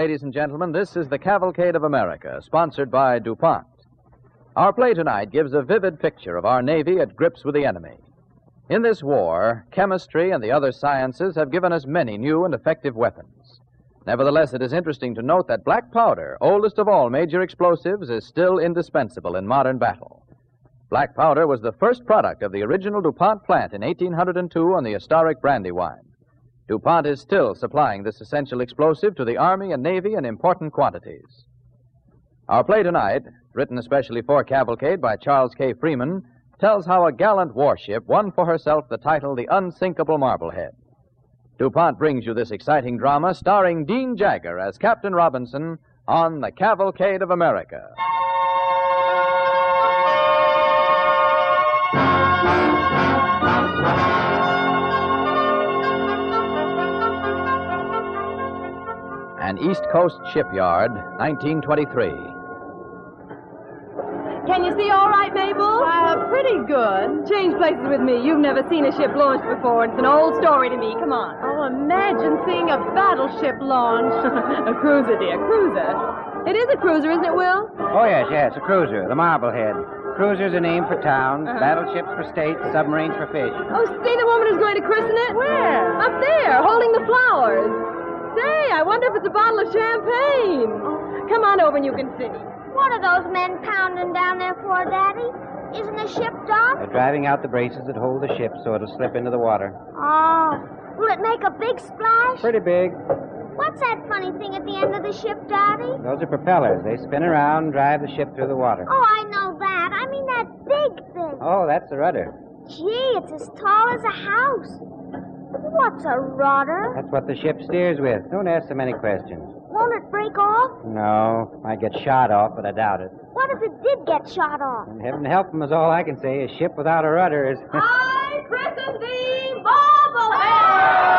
ladies and gentlemen, this is the Cavalcade of America, sponsored by DuPont. Our play tonight gives a vivid picture of our Navy at grips with the enemy. In this war, chemistry and the other sciences have given us many new and effective weapons. Nevertheless, it is interesting to note that black powder, oldest of all major explosives, is still indispensable in modern battle. Black powder was the first product of the original DuPont plant in 1802 on the historic Brandywine. DuPont is still supplying this essential explosive to the Army and Navy in important quantities. Our play tonight, written especially for Cavalcade by Charles K. Freeman, tells how a gallant warship won for herself the title The Unsinkable Marblehead. DuPont brings you this exciting drama starring Dean Jagger as Captain Robinson on the Cavalcade of America. An East Coast shipyard, 1923. Can you see all right, Mabel? Pretty good. Change places with me. You've never seen a ship launched before. It's an old story to me. Come on. Oh, imagine seeing a battleship launch. A cruiser, dear. Cruiser. It is a cruiser, isn't it, Will? Oh, yes, a cruiser, the Marblehead. Cruiser's a name for towns, battleships for states, submarines for fish. Oh, see the woman who's going to christen it? Where? Up there, holding the flowers. Say, I wonder if it's a bottle of champagne. Come on over and you can see. What are those men pounding down there for, Daddy? Isn't the ship docked? They're driving out the braces that hold the ship so it'll slip into the water. Oh. Will it make a big splash? Pretty big. What's that funny thing at the end of the ship, Daddy? Those are propellers. They spin around and drive the ship through the water. Oh, I know that. I mean that big thing. Oh, that's the rudder. Gee, it's as tall as a house. What's a rudder? That's what the ship steers with. Don't ask so many questions. Won't it break off? No, might get shot off, but I doubt it. What if it did get shot off? And heaven help them is all I can say. A ship without a rudder is... I christen thee Marblehead!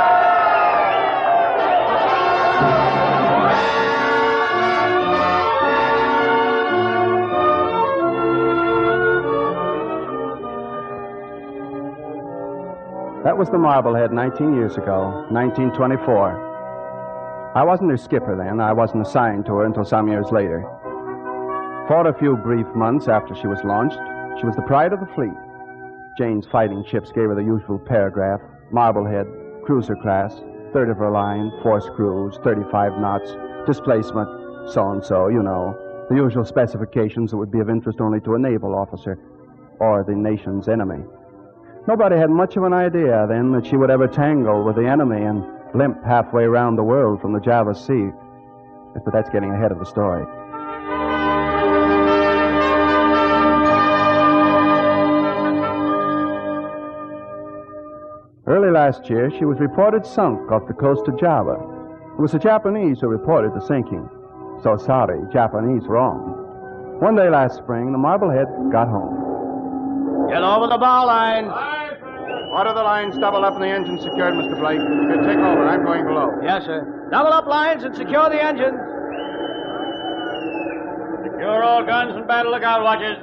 That was the Marblehead 19 years ago, 1924. I wasn't her skipper then. I wasn't assigned to her until some years later. For a few brief months after she was launched, she was the pride of the fleet. Jane's fighting ships gave her the usual paragraph: Marblehead, cruiser class, third of her line, 4 screws, 35 knots, displacement, so-and-so, you know, the usual specifications that would be of interest only to a naval officer or the nation's enemy. Nobody had much of an idea then that she would ever tangle with the enemy and limp halfway around the world from the Java Sea. But that's getting ahead of the story. Early last year, she was reported sunk off the coast of Java. It was the Japanese who reported the sinking. So sorry, Japanese wrong. One day last spring, the Marblehead got home. Get over the bow lines. Order the lines double up and the engine secured, Mr. Blake. You take over. I'm going below. Yes, sir. Double up lines and secure the engines. Secure all guns and battle lookout watches.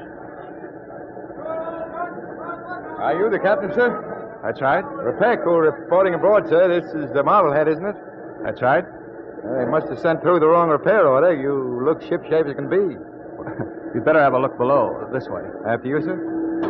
Are you the captain, sir? That's right. Repeco reporting aboard, sir. This is the Marblehead, isn't it? That's right. They must have sent through the wrong repair order. You look shipshape as can be. You'd better have a look below, this way. After you, sir.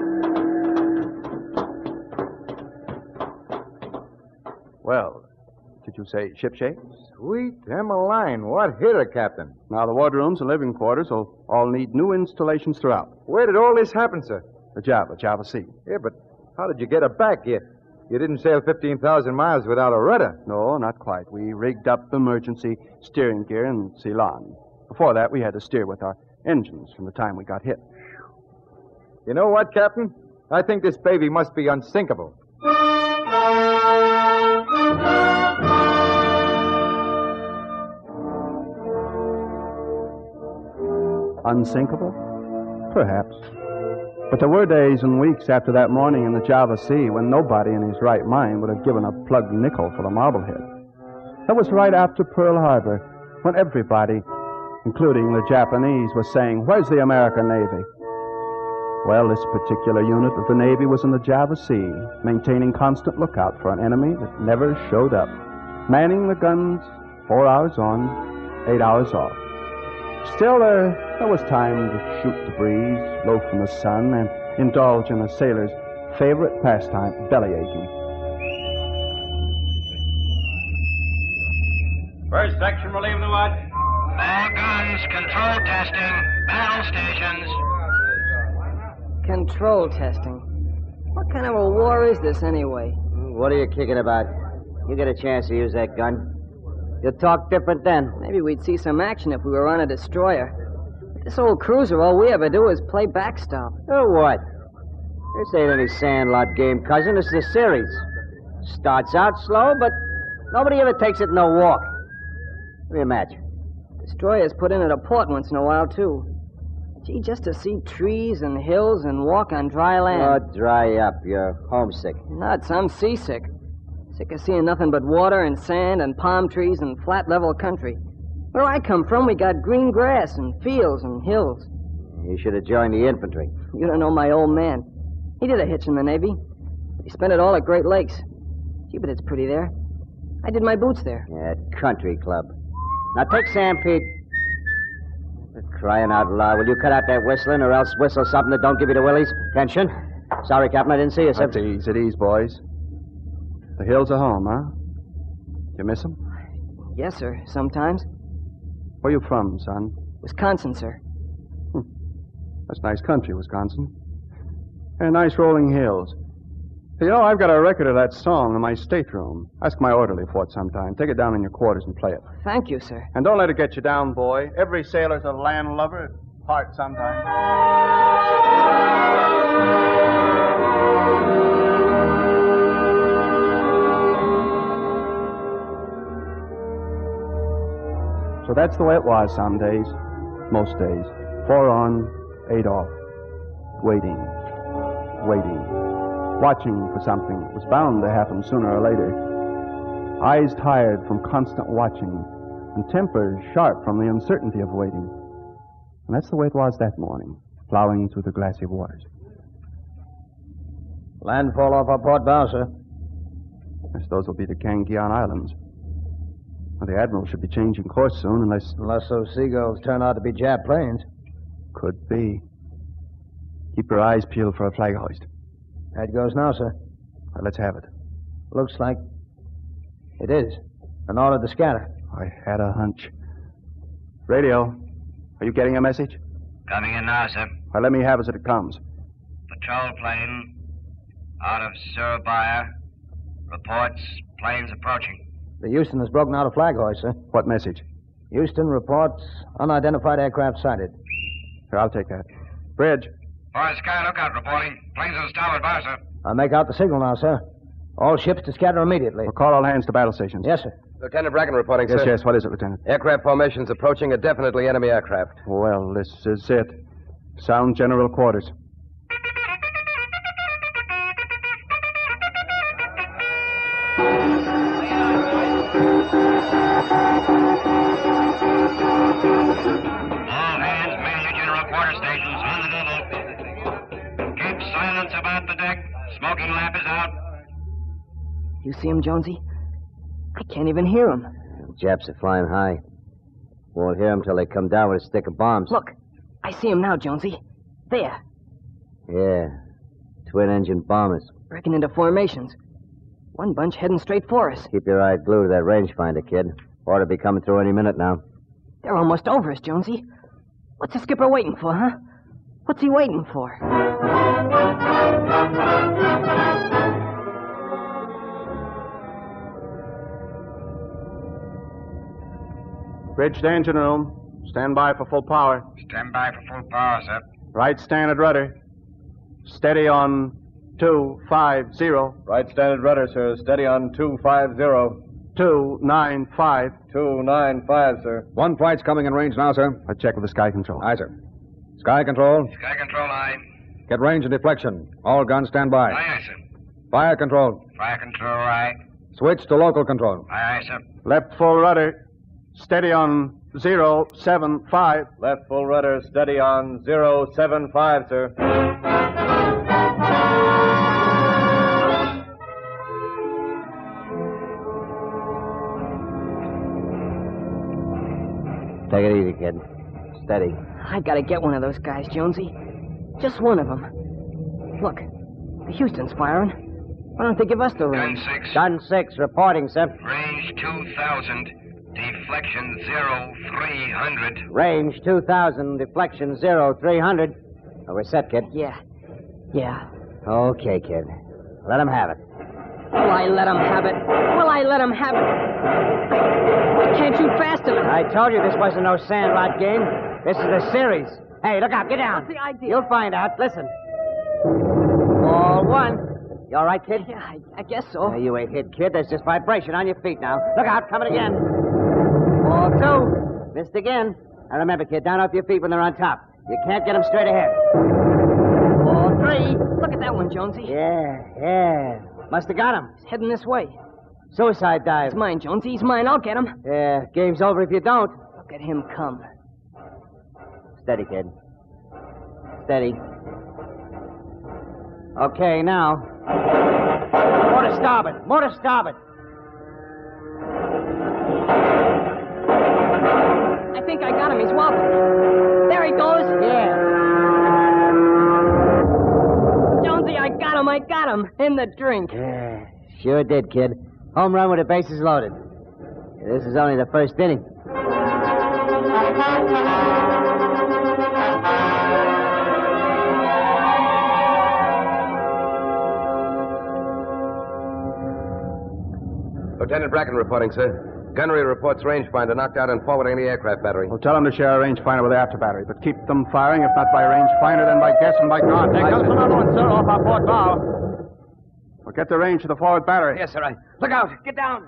Well, did you say shipshape? Sweet Emmeline, what hit her, Captain? Now, the wardrooms and living quarters will all need new installations throughout. Where did all this happen, sir? The Java Sea. Yeah, but how did you get her back? You didn't sail 15,000 miles without a rudder. No, not quite. We rigged up emergency steering gear in Ceylon. Before that, we had to steer with our engines from the time we got hit. You know what, Captain? I think this baby must be unsinkable. Unsinkable? Perhaps. But there were days and weeks after that morning in the Java Sea when nobody in his right mind would have given a plugged nickel for the Marblehead. That was right after Pearl Harbor, when everybody, including the Japanese, was saying, "Where's the American Navy?" Well, this particular unit of the Navy was in the Java Sea, maintaining constant lookout for an enemy that never showed up, manning the guns 4 hours on, 8 hours off. Still, there was time to shoot the breeze, loaf in the sun, and indulge in a sailor's favorite pastime, belly-aching. First section, relieve the watch. All guns, control testing, battle stations. Control testing. What kind of a war is this, anyway? What are you kicking about? You get a chance to use that gun. You'll talk different then. Maybe we'd see some action if we were on a destroyer. This old cruiser, all we ever do is play backstop. Or what? This ain't any sandlot game, cousin. This is a series. Starts out slow, but nobody ever takes it in a walk. What do you imagine? Destroyers put in at a port once in a while, too. Gee, just to see trees and hills and walk on dry land. Oh, dry up. You're homesick. Nuts, I'm seasick. Sick of seeing nothing but water and sand and palm trees and flat, level country. Where I come from, we got green grass and fields and hills. You should have joined the infantry. You don't know my old man. He did a hitch in the Navy. He spent it all at Great Lakes. Gee, but it's pretty there. I did my boots there. Yeah, country club. Now take Sam Pete. Crying out loud. Will you cut out that whistling or else whistle something that don't give you the willies? Attention. Sorry, Captain, I didn't see you, sir. At ease, boys. The hills are home, huh? You miss them? Yes, sir, sometimes. Where you from, son? Wisconsin, sir. That's nice country, Wisconsin. And nice rolling hills. You know, I've got a record of that song in my stateroom. Ask my orderly for it sometime. Take it down in your quarters and play it. Thank you, sir. And don't let it get you down, boy. Every sailor's a land lover at heart sometimes. So that's the way it was some days. Most days. 4 on, 8 off. Waiting. Watching for something that was bound to happen sooner or later. Eyes tired from constant watching, and tempers sharp from the uncertainty of waiting. And that's the way it was that morning, plowing through the glassy waters. Landfall off our port bow, sir. I guess those will be the Cangian Islands. Well, the Admiral should be changing course soon, unless those seagulls turn out to be Jap planes. Could be. Keep your eyes peeled for a flag hoist. That goes now, sir. Well, let's have it. Looks like it is. An order to scatter. I had a hunch. Radio, are you getting a message? Coming in now, sir. Well, let me have as it comes. Patrol plane out of Surabaya. Reports planes approaching. The Houston has broken out a flag hoist, sir. What message? Houston reports unidentified aircraft sighted. Here, I'll take that. Bridge. Forest Sky Lookout reporting. Planes on starboard bow, sir. I'll make out the signal now, sir. All ships to scatter immediately. We'll call all hands to battle stations. Yes, sir. Lieutenant Bracken reporting, sir. Yes. What is it, Lieutenant? Aircraft formations approaching a definitely enemy aircraft. Well, this is it. Sound general quarters. All hands, mainly general quarter stations, on the double. Keep silence about the deck. Smoking lamp is out. You see him, Jonesy? I can't even hear him. The Japs are flying high. Won't hear them till they come down with a stick of bombs. Look, I see him now, Jonesy. There. Yeah. Twin-engine bombers. Breaking into formations. One bunch heading straight for us. Keep your eye glued to that rangefinder, kid. Ought to be coming through any minute now. They're almost over us, Jonesy. What's the skipper waiting for, huh? What's he waiting for? Bridge to engine room. Stand by for full power. Stand by for full power, sir. Right standard rudder. Steady on 250. Right standard rudder, sir. Steady on 250. 295. 295, sir. One flight's coming in range now, sir. I'll check with the sky control. Aye, sir. Sky control. Sky control, aye. Get range and deflection. All guns stand by. Aye, aye, sir. Fire control. Fire control, aye. Switch to local control. Aye, aye, sir. Left full rudder. Steady on 075. Left full rudder. Steady on 075, sir. Take it easy, kid. Steady. I gotta get one of those guys, Jonesy. Just one of them. Look, the Houston's firing. Why don't they give us the range? Gun 6, reporting, sir. Range 2,000. Deflection 0300. Range 2,000, deflection 0300. Oh, we're set, kid. Yeah. Okay, kid. Let him have it. Will I let him have it? Will I let him have it? I can't shoot fast enough. I told you this wasn't no sandlot game. This is a series. Hey, look out, get down. What's the idea? You'll find out. Listen. Ball 1. You all right, kid? Yeah, I guess so. No, you ain't hit, kid. There's just vibration on your feet now. Look out, coming again. Ball 2. Missed again. Now remember, kid, down off your feet when they're on top. You can't get them straight ahead. Ball 3. Look at that one, Jonesy. Yeah. Must have got him. He's heading this way. Suicide dive. He's mine, Jonesy. He's mine. I'll get him. Yeah, game's over if you don't. Look at him come. Steady, kid. Steady. Okay, now. More to starboard. More to starboard. I think I got him. He's wobbling. There he goes. Yeah. Jonesy, I got him. In the drink. Yeah, sure did, kid. Home run with the bases loaded. This is only the first inning. Lieutenant Bracken reporting, sir. Gunnery reports rangefinder knocked out and forwarding the aircraft battery. Well, tell them to share a rangefinder with the after battery, but keep them firing, if not by rangefinder, then by guess and by gun. There comes another one, sir, off our port bow. Well, get the range to the forward battery. Yes, sir. Look out. Get down.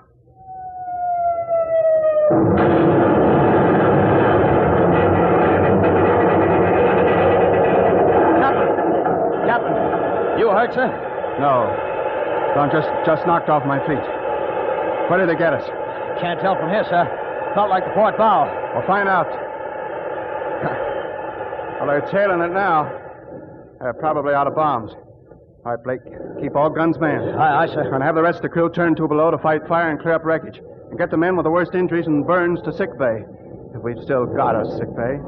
Captain. You hurt, sir? No. I'm just knocked off my feet. Where did they get us? Can't tell from here, sir. Felt like the port bow. We'll find out. Well, they're tailing it now. They're probably out of bombs. All right, Blake, keep all guns manned. Aye, sir. And have the rest of the crew turn to below to fight fire and clear up wreckage. And get the men with the worst injuries and burns to sick bay. If we've still got a sick bay.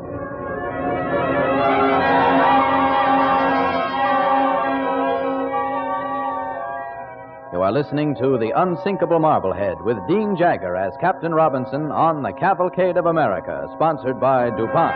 You are listening to The Unsinkable Marblehead with Dean Jagger as Captain Robinson on the Cavalcade of America, sponsored by DuPont.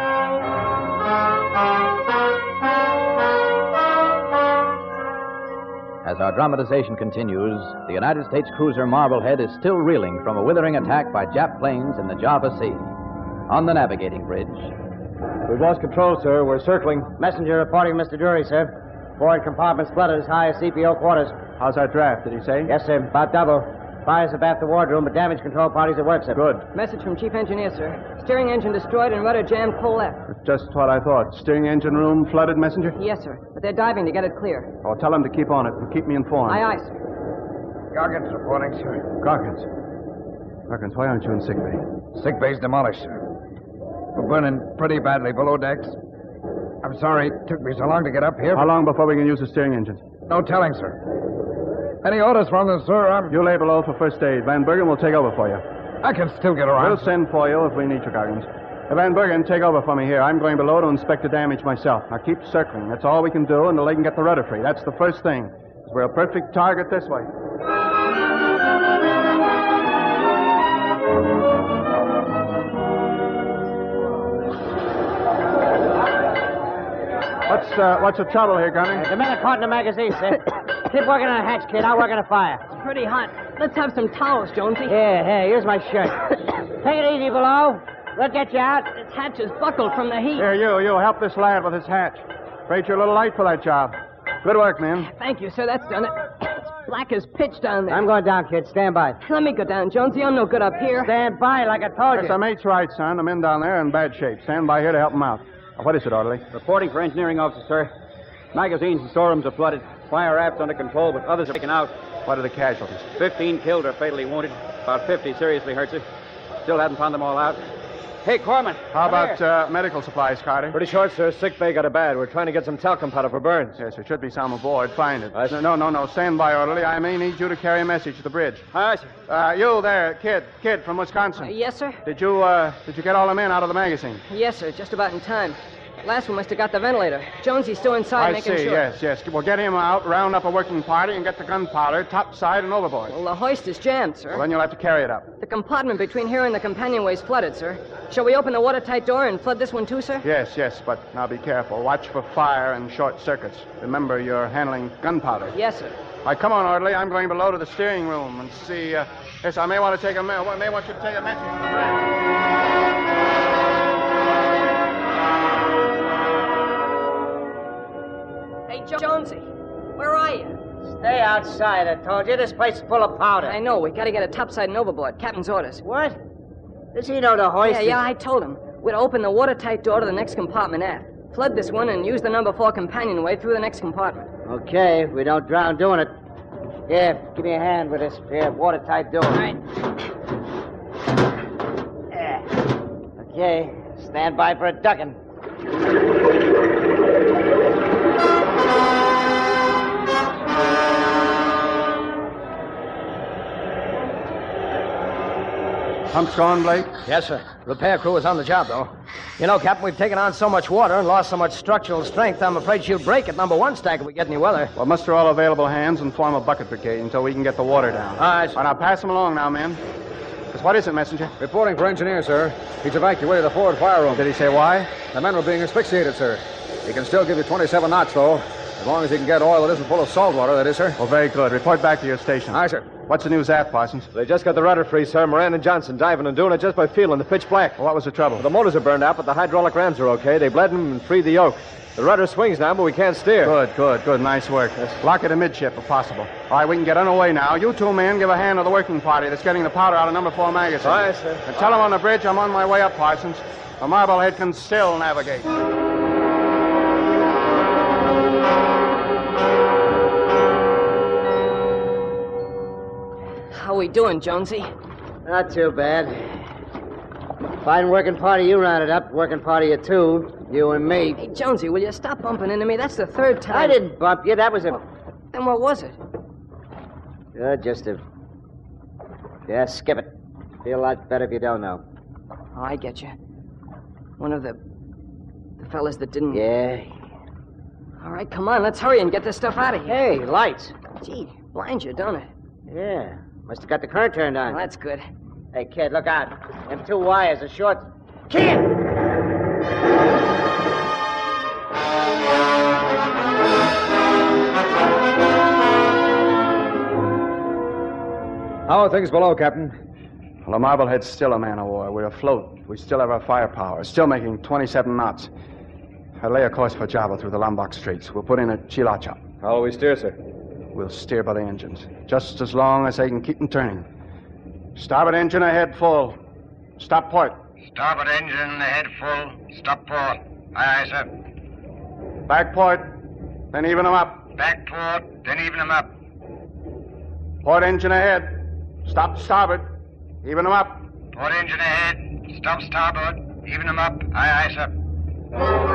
As our dramatization continues, the United States cruiser Marblehead is still reeling from a withering attack by Jap planes in the Java Sea. On the navigating bridge. We've lost control, sir. We're circling. Messenger reporting Mr. Drury, sir. Forward compartment's flooded as high as CPO quarters. How's our draft, did he say? Yes, sir. About double. Fires abaft the wardroom, but damage control parties at work, sir. Good. Message from Chief Engineer, sir. Steering engine destroyed and rudder jammed full left. That's just what I thought. Steering engine room flooded, messenger? Yes, sir. But they're diving to get it clear. Oh, tell them to keep on it and keep me informed. Aye, sir. Goggins reporting, sir. Goggins, why aren't you in sick bay? Sick bay's demolished, sir. We're burning pretty badly below decks. I'm sorry it took me so long to get up here. How long before we can use the steering engines? No telling, sir. Any orders from them, sir? You lay below for first aid. Van Bergen will take over for you. I can still get around. We'll send for you if we need you, Goggins. Van Bergen, take over for me here. I'm going below to inspect the damage myself. Now keep circling. That's all we can do until they can get the rudder free. That's the first thing. We're a perfect target this way. What's the trouble here, Gunny? The men are caught in the magazine, sir. Keep working on the hatch, kid. I'll work on the fire. It's pretty hot. Let's have some towels, Jonesy. Here, here's my shirt. Take it easy below. We'll get you out. This hatch is buckled from the heat. Here, you help this lad with his hatch. Afraid you're a little light for that job. Good work, man. Thank you, sir. That's done it. It's black as pitch down there. I'm going down, kid. Stand by. Let me go down, Jonesy. I'm no good up here. Stand by, like I told you. Yes, the mate's right, son. The men down there are in bad shape. Stand by here to help them out. What is it, orderly? Reporting for engineering officer, sir. Magazines and storerooms are flooded. Fire aft under control, but others are taken out. What are the casualties? 15 killed or fatally wounded. About 50 seriously hurt, sir. Still haven't found them all out. Hey, Corman. How about medical supplies, Carter? Pretty short, sir. Sick bay got it bad. We're trying to get some talcum powder for Burns. Yes, there should be some aboard. Find it. No. Stand by, orderly. I may need you to carry a message to the bridge. Aye, sir. You there, kid from Wisconsin. Yes, sir? Did you get all the men out of the magazine? Yes, sir. Just about in time. Last one must have got the ventilator. Jonesy's still inside making sure. Yes. Well, get him out, round up a working party, and get the gunpowder topside and overboard. Well, the hoist is jammed, sir. Well, then you'll have to carry it up. The compartment between here and the companionway's flooded, sir. Shall we open the watertight door and flood this one too, sir? Yes, but now be careful. Watch for fire and short circuits. Remember, you're handling gunpowder. Yes, sir. All right, come on, orderly. I'm going below to the steering room and see. Yes, I may want you to take a message to the bridge. Hey, Jonesy, where are you? Stay outside, I told you. This place is full of powder. I know. We got to get it topside and overboard. Captain's orders. What? Does he know the hoist? Yeah, I told him. We'd open the watertight door to the next compartment aft. Flood this one and use the number 4 companionway through the next compartment. Okay, if we don't drown doing it. Here, give me a hand with this watertight door. All right. Yeah. Okay, stand by for a ducking. Pumps going, Blake? Yes, sir. Repair crew is on the job, though. You know, Captain, we've taken on so much water and lost so much structural strength, I'm afraid she'll break at number 1 stack if we get any weather. Well, muster all available hands and form a bucket brigade until we can get the water down. Aye, sir. All right, now pass them along now, men. What is it, messenger? Reporting for engineer, sir. He's evacuated the forward fire room. Did he say why? The men were being asphyxiated, sir. He can still give you 27 knots, though. As long as he can get oil that isn't full of salt water, that is, sir. Well, very good. Report back to your station. Aye, sir. What's the news aft, Parsons? They just got the rudder free, sir. Moran and Johnson diving and doing it just by feeling the pitch black. Well, what was the trouble? The motors are burned out, but the hydraulic rams are okay. They bled them and freed the yoke. The rudder swings now, but we can't steer. Good. Nice work. Yes. Lock it amidship if possible. All right, we can get underway now. You two men give a hand to the working party that's getting the powder out of number 4 magazine. Aye, sir. And tell them on the bridge I'm on my way up, Parsons. The Marblehead can still navigate. How we doing, Jonesy? Not too bad. Fine working party you rounded up. Working party of 2. You and me. Hey, Jonesy, will you stop bumping into me? That's the 3rd time. I didn't bump you. That was a... Then what was it? Just a... Yeah, skip it. Feel a lot better if you don't know. Oh, I get you. One of the fellas that didn't... Yeah. All right, come on. Let's hurry and get this stuff out of here. Hey, lights. Gee, blinds you, don't it? Yeah. Must have got the current turned on. Well, that's good. Hey, kid, look out. Them 2 wires are short. Kid! How are things below, Captain? Well, the Marblehead's still a man of war. We're afloat. We still have our firepower. Still making 27 knots. I lay a course for Java through the Lombok Straits. We'll put in at Chilacha. How will we steer, sir? We'll steer by the engines, just as long as they can keep them turning. Starboard engine ahead full. Stop port. Starboard engine ahead full. Stop port. Aye, sir. Back port, then even them up. Back port, then even them up. Port engine ahead. Stop starboard. Even them up. Port engine ahead. Stop starboard. Even them up. Aye, aye, sir.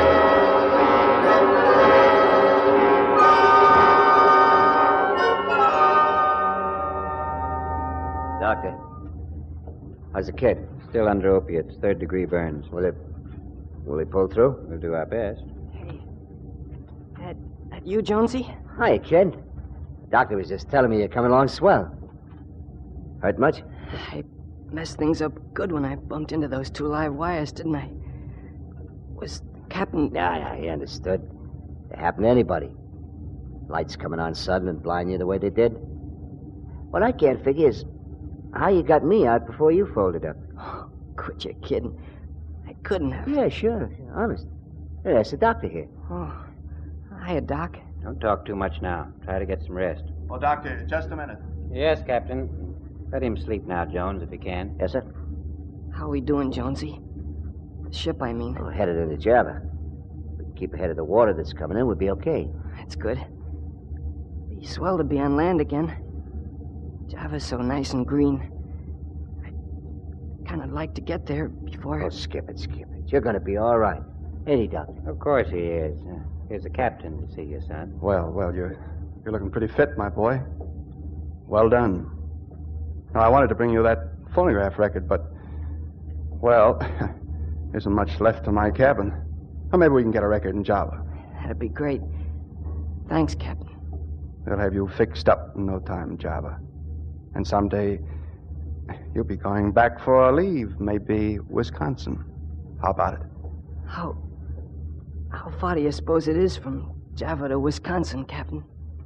Doctor, how's the kid? Still under opiates, 3rd-degree burns. Will he pull through? We'll do our best. Hey, that you, Jonesy? Hi, kid. The doctor was just telling me you're coming along swell. Hurt much? I messed things up good when I bumped into those 2 live wires, didn't I? Was Captain... Yeah, he understood. It happened to anybody. Lights coming on sudden and blind you the way they did. What I can't figure is how you got me out before you folded up. Oh, quit your kidding. I couldn't have. Yeah, sure. Honest. Hey, that's the doctor here. Oh, hiya, Doc. Don't talk too much now. Try to get some rest. Oh, Doctor, just a minute. Yes, Captain. Let him sleep now, Jones, if you can. Yes, sir. How we doing, Jonesy? The ship, I mean. Oh, headed into Java. We can keep ahead of the water that's coming in. We'll be okay. That's good. Be swell to be on land again. Java's so nice and green. I kind of like to get there before... Oh, skip it. You're going to be all right. Ain't he, Doctor? Of course he is. Here's the captain to see you, son. Well, you're looking pretty fit, my boy. Well done. Now, I wanted to bring you that phonograph record, but, well, isn't much left in my cabin. Well, maybe we can get a record in Java. That'd be great. Thanks, Captain. They'll have you fixed up in no time, Java. And someday, you'll be going back for a leave, maybe Wisconsin. How about it? How far do you suppose it is from Java to Wisconsin, Captain?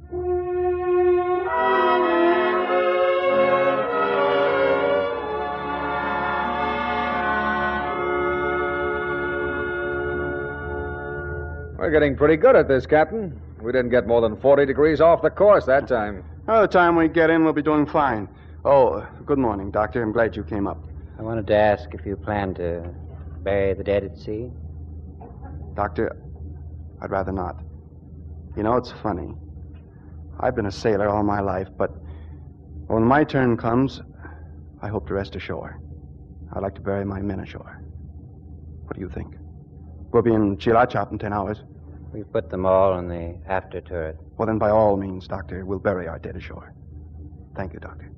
We're getting pretty good at this, Captain. We didn't get more than 40 degrees off the course that time. By the time we get in, we'll be doing fine. Oh, good morning, Doctor. I'm glad you came up. I wanted to ask if you plan to bury the dead at sea. Doctor, I'd rather not. You know, it's funny. I've been a sailor all my life, but when my turn comes, I hope to rest ashore. I'd like to bury my men ashore. What do you think? We'll be in Chilachap in 10 hours. We put them all in the after turret. Well, then, by all means, Doctor, we'll bury our dead ashore. Thank you, Doctor.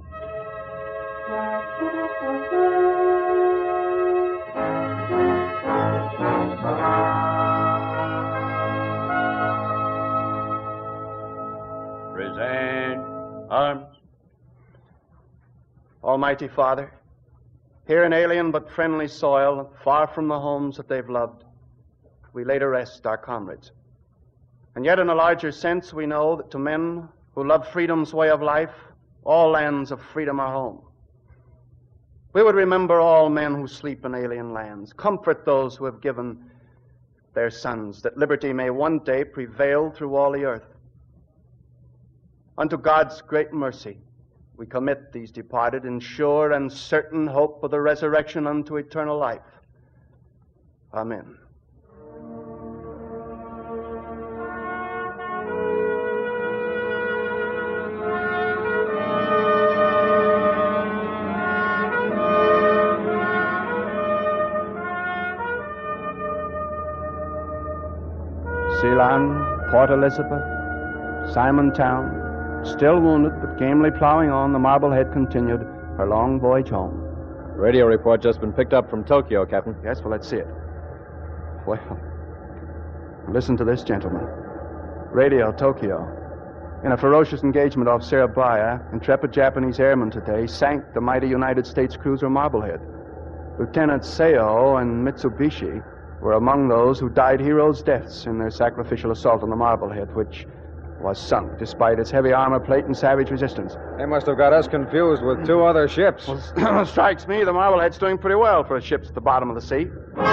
Present arms. Almighty Father, here in alien but friendly soil, far from the homes that they've loved, we lay to rest our comrades. And yet in a larger sense, we know that to men who love freedom's way of life, all lands of freedom are home. We would remember all men who sleep in alien lands, comfort those who have given their sons, that liberty may one day prevail through all the earth. Unto God's great mercy, we commit these departed in sure and certain hope of the resurrection unto eternal life. Amen. Ceylon, Port Elizabeth, Simontown, still wounded but gamely plowing on, the Marblehead continued her long voyage home. Radio report just been picked up from Tokyo, Captain. Yes, well, let's see it. Well, listen to this, gentlemen. Radio Tokyo. In a ferocious engagement off Surabaya, intrepid Japanese airmen today sank the mighty United States cruiser Marblehead. Lieutenant Seo and Mitsubishi were among those who died heroes' deaths in their sacrificial assault on the Marblehead, which was sunk despite its heavy armor plate and savage resistance. They must have got us confused with two other ships. Well, strikes me the Marblehead's doing pretty well for a ship at the bottom of the sea.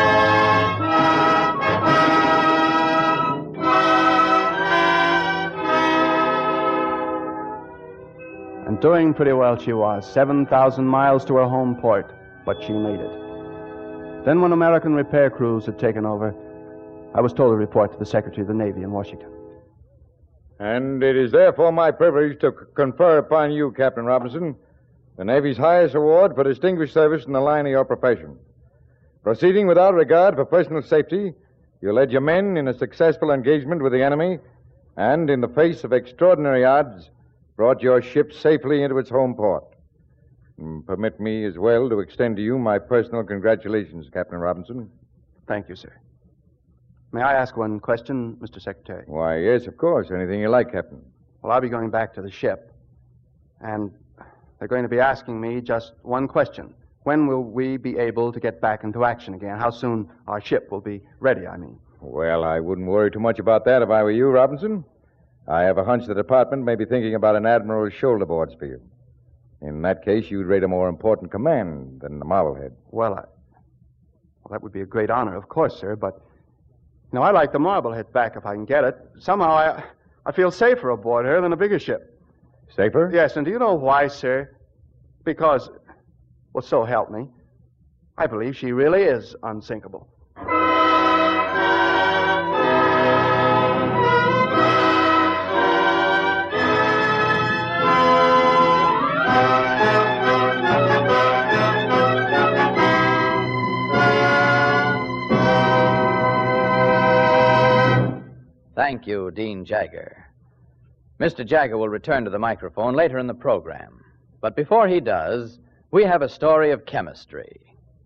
And doing pretty well she was, 7,000 miles to her home port, but she made it. Then when American repair crews had taken over, I was told to report to the Secretary of the Navy in Washington. And it is therefore my privilege to confer upon you, Captain Robinson, the Navy's highest award for distinguished service in the line of your profession. Proceeding without regard for personal safety, you led your men in a successful engagement with the enemy, and in the face of extraordinary odds, brought your ship safely into its home port. Permit me as well to extend to you my personal congratulations, Captain Robinson. Thank you, sir. May I ask one question, Mr. Secretary? Why, yes, of course. Anything you like, Captain. Well, I'll be going back to the ship, and they're going to be asking me just one question. When will we be able to get back into action again? How soon our ship will be ready, I mean. Well, I wouldn't worry too much about that if I were you, Robinson. I have a hunch the department may be thinking about an admiral's shoulder boards for you. In that case, you'd rate a more important command than the Marblehead. Well, that would be a great honor, of course, sir, but... I like the Marblehead back if I can get it. Somehow I feel safer aboard her than a bigger ship. Safer? Yes, and do you know why, sir? Because, well, so help me, I believe she really is unsinkable. Thank you, Dean Jagger. Mr. Jagger will return to the microphone later in the program. But before he does, we have a story of chemistry.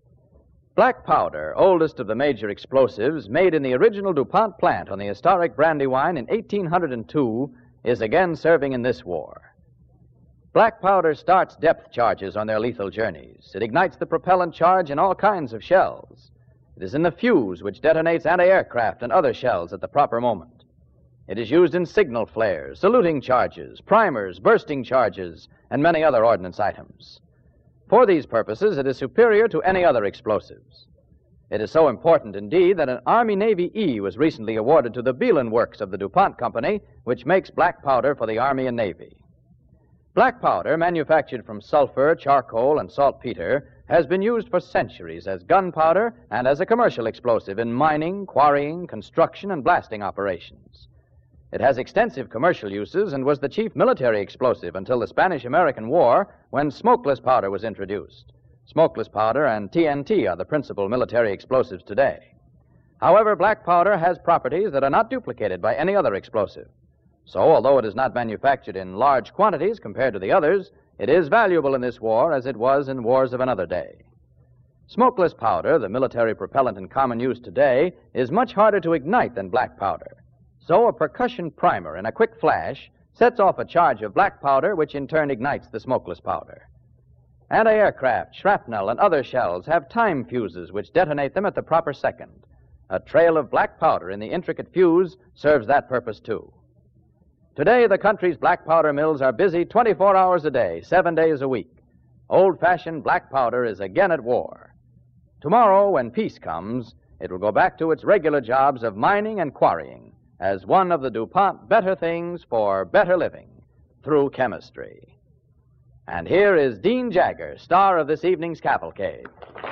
Black powder, oldest of the major explosives, made in the original DuPont plant on the historic Brandywine in 1802, is again serving in this war. Black powder starts depth charges on their lethal journeys. It ignites the propellant charge in all kinds of shells. It is in the fuse which detonates anti-aircraft and other shells at the proper moment. It is used in signal flares, saluting charges, primers, bursting charges, and many other ordnance items. For these purposes, it is superior to any other explosives. It is so important, indeed, that an Army-Navy E was recently awarded to the Beelan Works of the DuPont Company, which makes black powder for the Army and Navy. Black powder, manufactured from sulfur, charcoal, and saltpeter, has been used for centuries as gunpowder and as a commercial explosive in mining, quarrying, construction, and blasting operations. It has extensive commercial uses and was the chief military explosive until the Spanish-American War, when smokeless powder was introduced. Smokeless powder and TNT are the principal military explosives today. However, black powder has properties that are not duplicated by any other explosive. So, although it is not manufactured in large quantities compared to the others, it is valuable in this war as it was in wars of another day. Smokeless powder, the military propellant in common use today, is much harder to ignite than black powder. So a percussion primer in a quick flash sets off a charge of black powder, which in turn ignites the smokeless powder. Anti-aircraft, shrapnel, and other shells have time fuses which detonate them at the proper second. A trail of black powder in the intricate fuse serves that purpose too. Today, the country's black powder mills are busy 24 hours a day, 7 days a week. Old-fashioned black powder is again at war. Tomorrow, when peace comes, it will go back to its regular jobs of mining and quarrying as one of the DuPont better things for better living through chemistry. And here is Dean Jagger, star of this evening's cavalcade.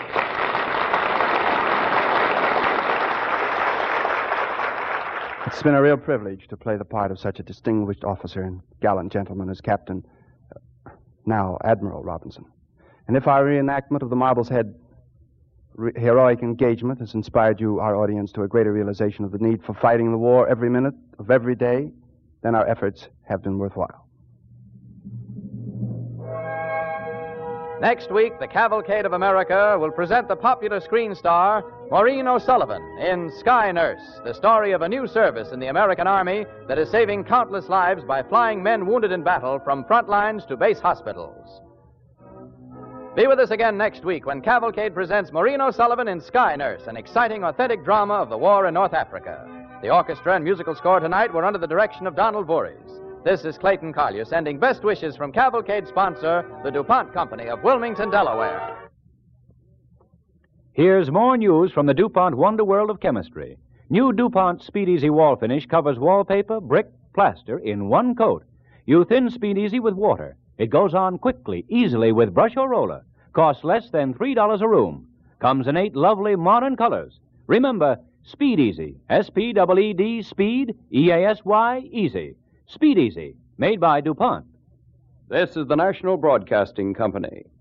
It's been a real privilege to play the part of such a distinguished officer and gallant gentleman as Captain, now Admiral Robinson. And if our reenactment of the Marble's Head heroic engagement has inspired you, our audience, to a greater realization of the need for fighting the war every minute of every day, then our efforts have been worthwhile. Next week, the Cavalcade of America will present the popular screen star Maureen O'Sullivan in Sky Nurse, the story of a new service in the American Army that is saving countless lives by flying men wounded in battle from front lines to base hospitals. Be with us again next week when Cavalcade presents Maureen O'Sullivan in Sky Nurse, an exciting, authentic drama of the war in North Africa. The orchestra and musical score tonight were under the direction of Donald Voorhees. This is Clayton Collier sending best wishes from Cavalcade sponsor, the DuPont Company of Wilmington, Delaware. Here's more news from the DuPont Wonder World of Chemistry. New DuPont Speed Easy Wall Finish covers wallpaper, brick, plaster in one coat. You thin Speed Easy with water. It goes on quickly, easily with brush or roller. Costs less than $3 a room. Comes in 8 lovely modern colors. Remember, Speed Easy. S-P-E-E-D, Speed, E-A-S-Y, Easy. Speed Easy, made by DuPont. This is the National Broadcasting Company.